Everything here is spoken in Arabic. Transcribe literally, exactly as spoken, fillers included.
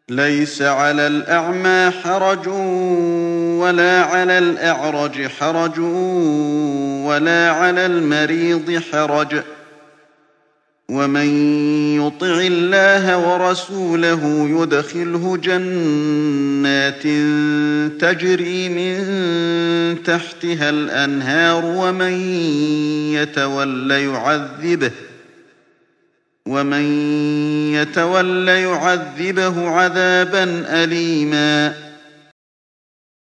ليس على الأعمى حرج ولا على الأعرج حرج ولا على المريض حرج، ومن يطع الله ورسوله يدخله جنات تجري من تحتها الأنهار، ومن يتول يعذبه ومن يتول يعذبه عذابا أليما.